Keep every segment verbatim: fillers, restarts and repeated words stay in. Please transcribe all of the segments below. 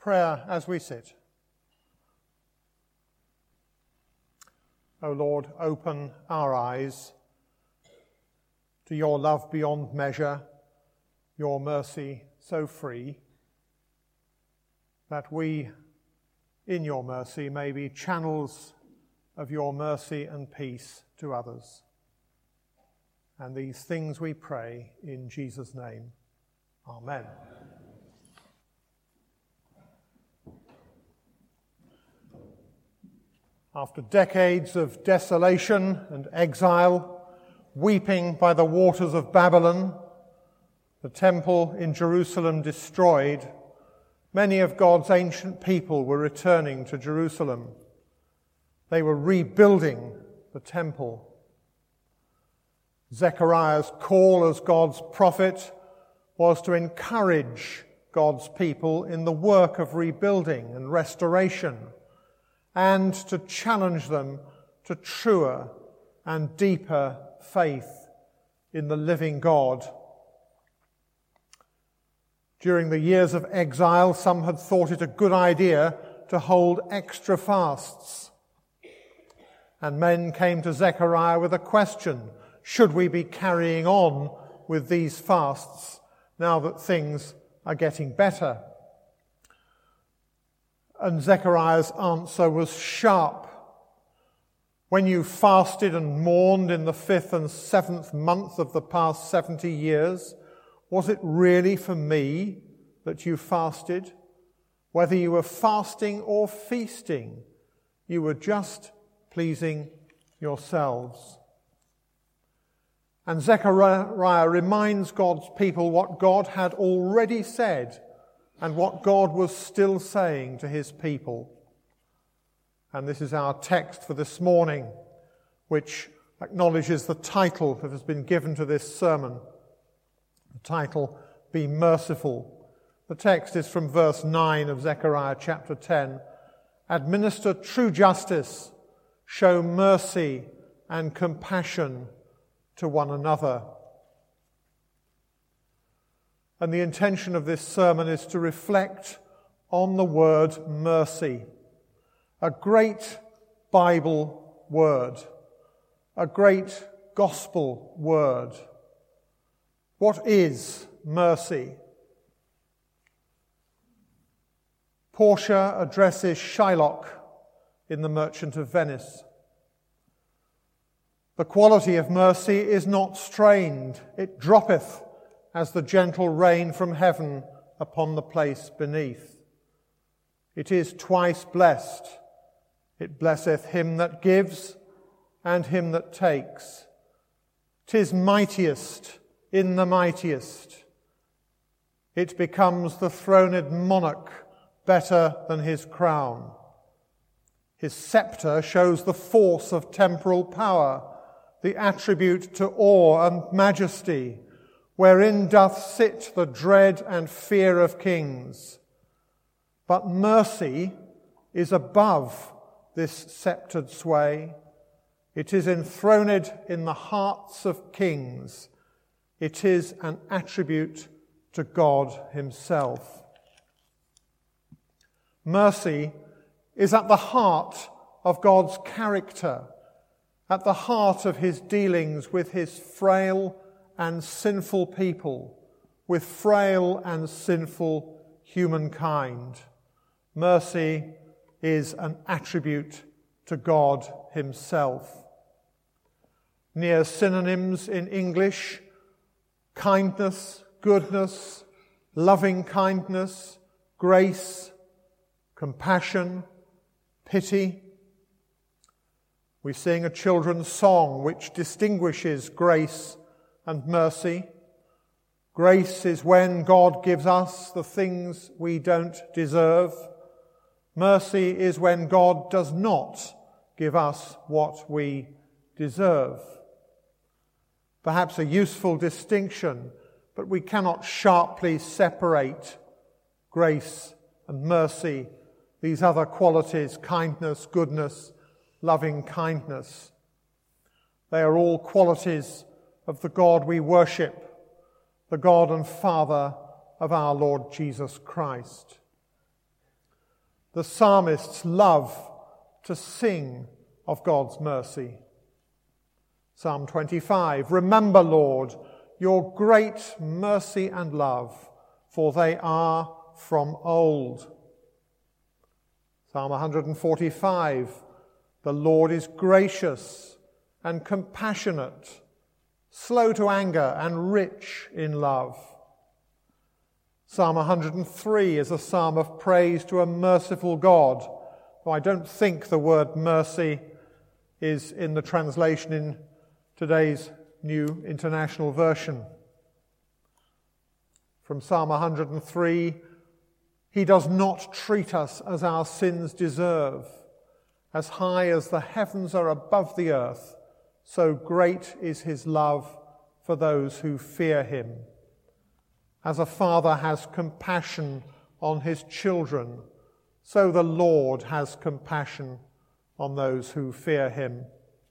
Prayer as we sit. O Lord, open our eyes to your love beyond measure, your mercy so free, that we, in your mercy, may be channels of your mercy and peace to others. And these things we pray in Jesus' name. Amen. After decades of desolation and exile, weeping by the waters of Babylon, the temple in Jerusalem destroyed, many of God's ancient people were returning to Jerusalem. They were rebuilding the temple. Zechariah's call as God's prophet was to encourage God's people in the work of rebuilding and restoration, and to challenge them to truer and deeper faith in the living God. During the years of exile, some had thought it a good idea to hold extra fasts. And men came to Zechariah with a question: should we be carrying on with these fasts now that things are getting better? And Zechariah's answer was sharp. When you fasted and mourned in the fifth and seventh month of the past seventy years, was it really for me that you fasted? Whether you were fasting or feasting, you were just pleasing yourselves. And Zechariah reminds God's people what God had already said and what God was still saying to his people. And this is our text for this morning, which acknowledges the title that has been given to this sermon. The title, Be Merciful. The text is from verse nine of Zechariah chapter ten. Administer true justice, show mercy and compassion to one another. And the intention of this sermon is to reflect on the word mercy, a great Bible word, a great gospel word. What is mercy? Portia addresses Shylock in The Merchant of Venice. The quality of mercy is not strained, it droppeth as the gentle rain from heaven upon the place beneath. It is twice blessed. It blesseth him that gives and him that takes. 'Tis mightiest in the mightiest. It becomes the throned monarch better than his crown. His scepter shows the force of temporal power, the attribute to awe and majesty, wherein doth sit the dread and fear of kings. But mercy is above this sceptred sway. It is enthroned in the hearts of kings. It is an attribute to God himself. Mercy is at the heart of God's character, at the heart of his dealings with his frail and sinful people, with frail and sinful humankind. Mercy is an attribute to God himself. Near synonyms in English: kindness, goodness, loving kindness, grace, compassion, pity. We sing a children's song which distinguishes grace and mercy. Grace is when God gives us the things we don't deserve. Mercy is when God does not give us what we deserve. Perhaps a useful distinction, but we cannot sharply separate grace and mercy, these other qualities, kindness, goodness, loving kindness. They are all qualities of the God we worship, the God and Father of our Lord Jesus Christ. The psalmists love to sing of God's mercy. Psalm twenty-five, remember, Lord, your great mercy and love, for they are from old. Psalm one forty-five, the Lord is gracious and compassionate, slow to anger and rich in love. Psalm one hundred three is a psalm of praise to a merciful God, though I don't think the word mercy is in the translation in today's New International Version. From Psalm one hundred three, he does not treat us as our sins deserve. As high as the heavens are above the earth, so great is his love for those who fear him. As a father has compassion on his children, so the Lord has compassion on those who fear him.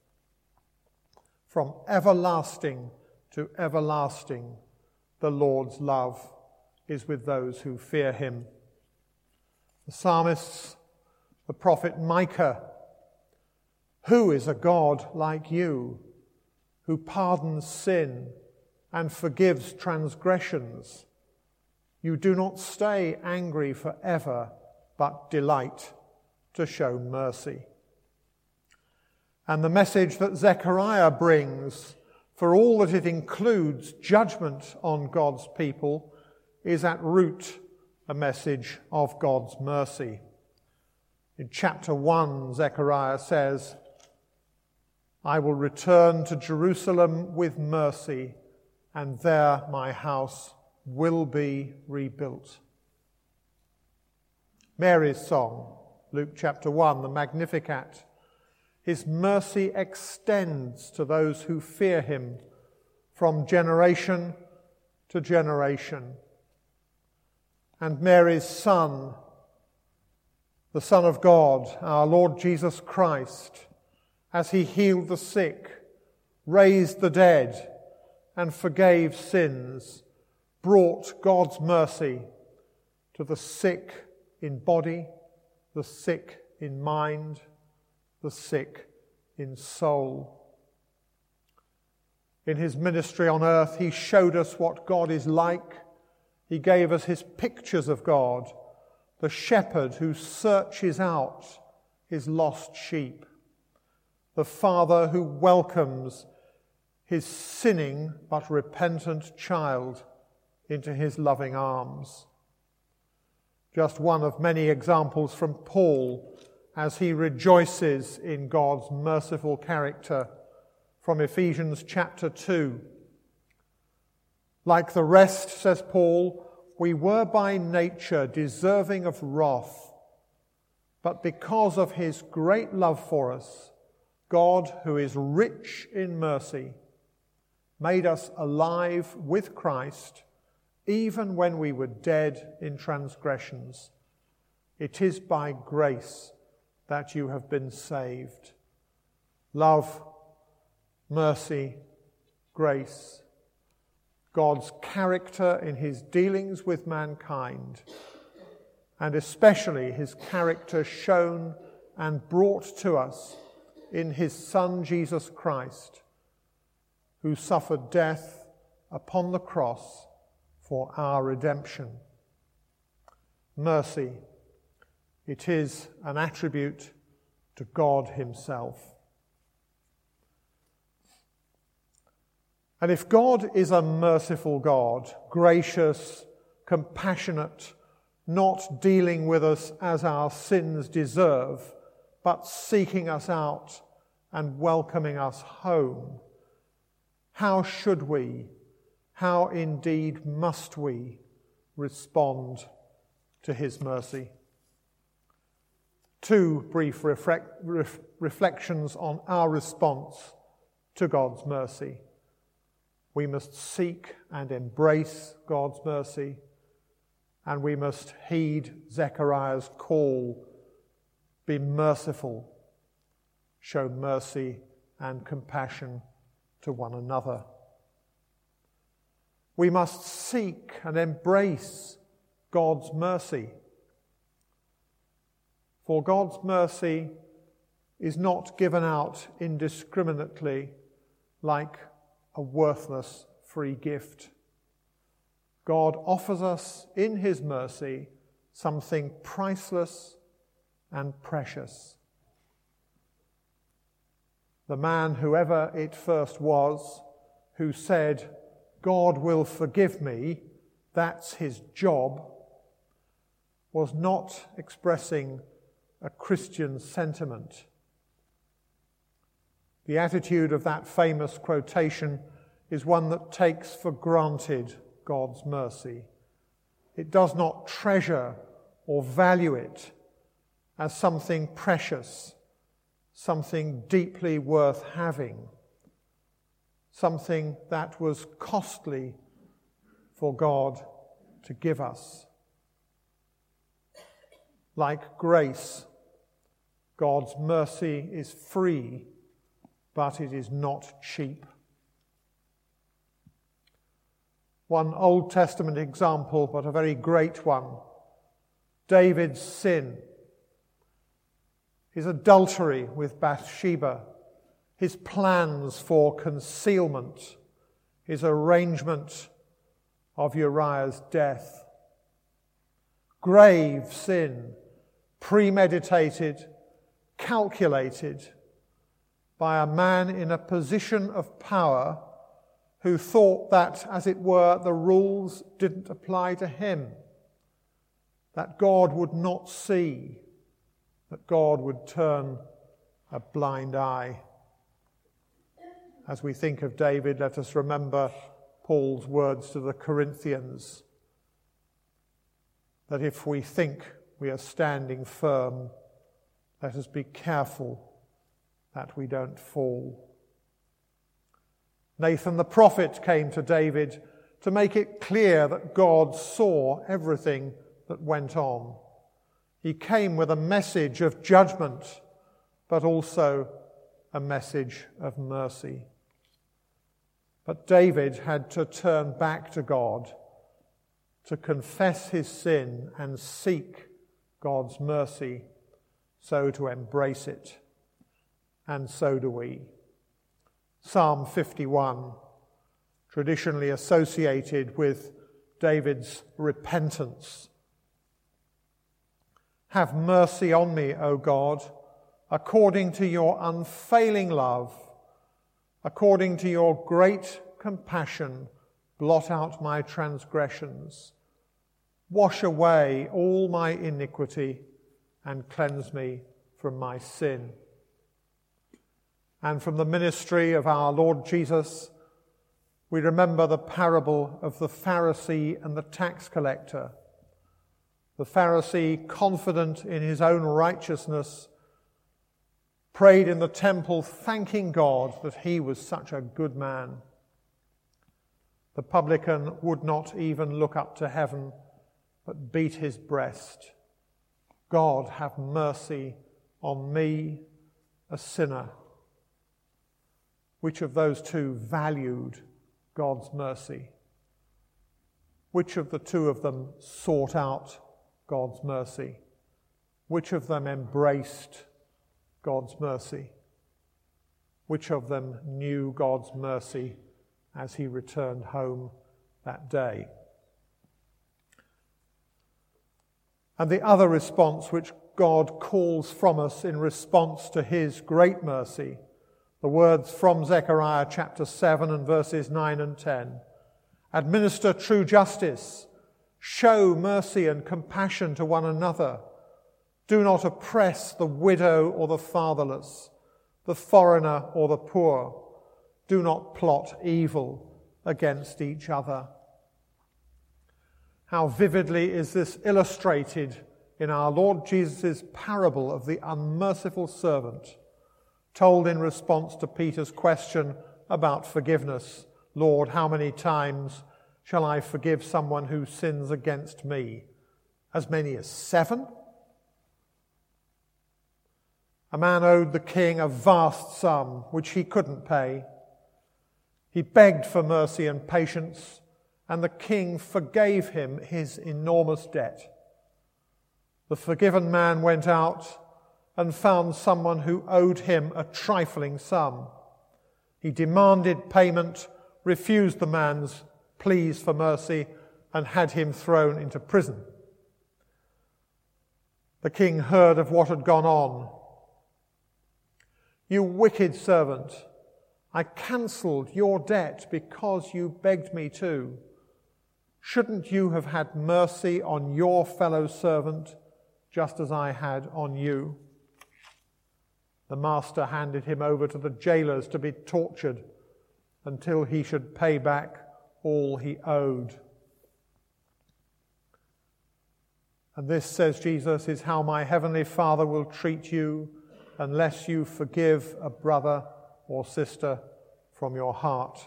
From everlasting to everlasting, the Lord's love is with those who fear him. The psalmists, the prophet Micah, who is a God like you, who pardons sin and forgives transgressions? You do not stay angry forever, but delight to show mercy. And the message that Zechariah brings, for all that it includes judgment on God's people, is at root a message of God's mercy. In chapter one, Zechariah says, I will return to Jerusalem with mercy, and there my house will be rebuilt. Mary's song, Luke chapter one, the Magnificat. His mercy extends to those who fear him from generation to generation. And Mary's Son, the Son of God, our Lord Jesus Christ, as he healed the sick, raised the dead, and forgave sins, brought God's mercy to the sick in body, the sick in mind, the sick in soul. In his ministry on earth, he showed us what God is like. He gave us his pictures of God, the shepherd who searches out his lost sheep, the father who welcomes his sinning but repentant child into his loving arms. Just one of many examples from Paul as he rejoices in God's merciful character from Ephesians chapter two. Like the rest, says Paul, we were by nature deserving of wrath, but because of his great love for us, God, who is rich in mercy, made us alive with Christ, even when we were dead in transgressions. It is by grace that you have been saved. Love, mercy, grace. God's character in his dealings with mankind, and especially his character shown and brought to us in his Son Jesus Christ, who suffered death upon the cross for our redemption. Mercy, it is an attribute to God himself. And if God is a merciful God, gracious, compassionate, not dealing with us as our sins deserve, but seeking us out and welcoming us home, how should we, how indeed must we respond to his mercy? Two brief reflect, ref, reflections on our response to God's mercy. We must seek and embrace God's mercy, and we must heed Zechariah's call, be merciful, show mercy and compassion to one another. We must seek and embrace God's mercy. For God's mercy is not given out indiscriminately like a worthless free gift. God offers us in his mercy something priceless and precious. The man, whoever it first was, who said, "God will forgive me, that's his job," was not expressing a Christian sentiment. The attitude of that famous quotation is one that takes for granted God's mercy. It does not treasure or value it as something precious, something deeply worth having, something that was costly for God to give us. Like grace, God's mercy is free, but it is not cheap. One Old Testament example, but a very great one, David's sin, his adultery with Bathsheba, his plans for concealment, his arrangement of Uriah's death. Grave sin, premeditated, calculated by a man in a position of power who thought that, as it were, the rules didn't apply to him, that God would not see, that God would turn a blind eye. As we think of David, let us remember Paul's words to the Corinthians, that if we think we are standing firm, let us be careful that we don't fall. Nathan the prophet came to David to make it clear that God saw everything that went on. He came with a message of judgment, but also a message of mercy. But David had to turn back to God, to confess his sin and seek God's mercy, so to embrace it. And so do we. Psalm fifty-one, traditionally associated with David's repentance. Have mercy on me, O God, according to your unfailing love, according to your great compassion, blot out my transgressions. Wash away all my iniquity and cleanse me from my sin. And from the ministry of our Lord Jesus, we remember the parable of the Pharisee and the tax collector. The Pharisee, confident in his own righteousness, prayed in the temple, thanking God that he was such a good man. The publican would not even look up to heaven, but beat his breast. God, have mercy on me, a sinner. Which of those two valued God's mercy? Which of the two of them sought out God's mercy? Which of them embraced God's mercy? Which of them knew God's mercy as he returned home that day? And the other response which God calls from us in response to his great mercy, the words from Zechariah chapter seven and verses nine and ten. Administer true justice. Show mercy and compassion to one another. Do not oppress the widow or the fatherless, the foreigner or the poor. Do not plot evil against each other. How vividly is this illustrated in our Lord Jesus' parable of the unmerciful servant, told in response to Peter's question about forgiveness. Lord, how many times shall I forgive someone who sins against me? As many as seven? A man owed the king a vast sum which he couldn't pay. He begged for mercy and patience, and the king forgave him his enormous debt. The forgiven man went out and found someone who owed him a trifling sum. He demanded payment, refused the man's pleas for mercy, and had him thrown into prison. The king heard of what had gone on. "You wicked servant, I cancelled your debt because you begged me to. Shouldn't you have had mercy on your fellow servant, just as I had on you?" The master handed him over to the jailers to be tortured until he should pay back all he owed. And this, says Jesus, is how my heavenly Father will treat you unless you forgive a brother or sister from your heart.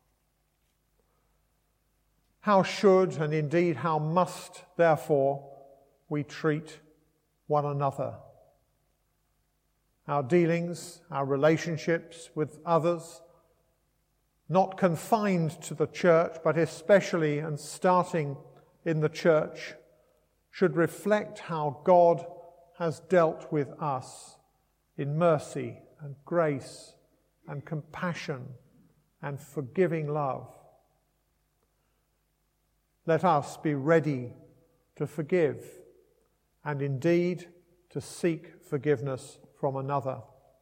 How should, and indeed how must, therefore, we treat one another? Our dealings, our relationships with others, not confined to the church, but especially and starting in the church, should reflect how God has dealt with us in mercy and grace and compassion and forgiving love. Let us be ready to forgive and indeed to seek forgiveness from another.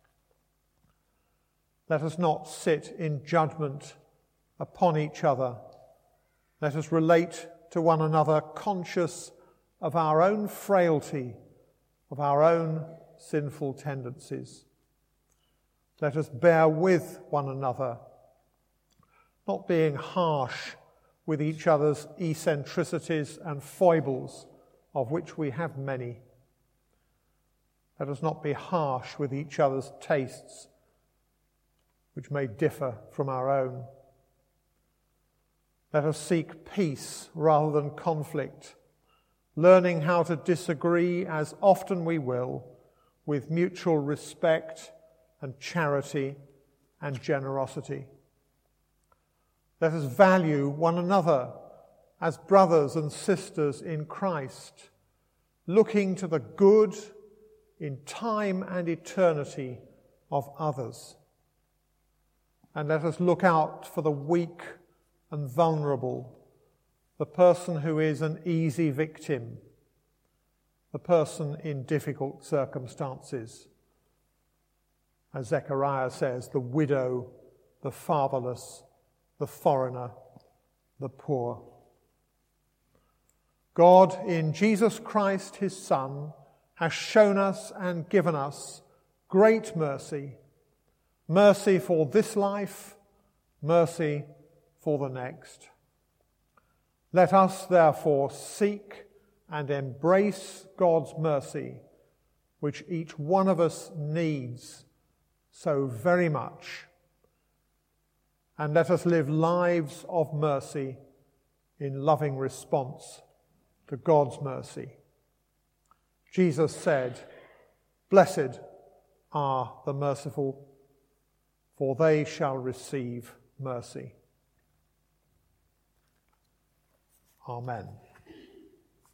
Let us not sit in judgment upon each other. Let us relate to one another conscious of our own frailty, of our own sinful tendencies. Let us bear with one another, not being harsh with each other's eccentricities and foibles, of which we have many. Let us not be harsh with each other's tastes, which may differ from our own. Let us seek peace rather than conflict, learning how to disagree as often we will with mutual respect and charity and generosity. Let us value one another as brothers and sisters in Christ, looking to the good in time and eternity of others. And let us look out for the weak and vulnerable, the person who is an easy victim, the person in difficult circumstances. As Zechariah says, the widow, the fatherless, the foreigner, the poor. God, in Jesus Christ, his Son, has shown us and given us great mercy, mercy for this life, mercy for the next. Let us, therefore, seek and embrace God's mercy, which each one of us needs so very much. And let us live lives of mercy in loving response to God's mercy. Jesus said, "Blessed are the merciful, for they shall receive mercy." Amen.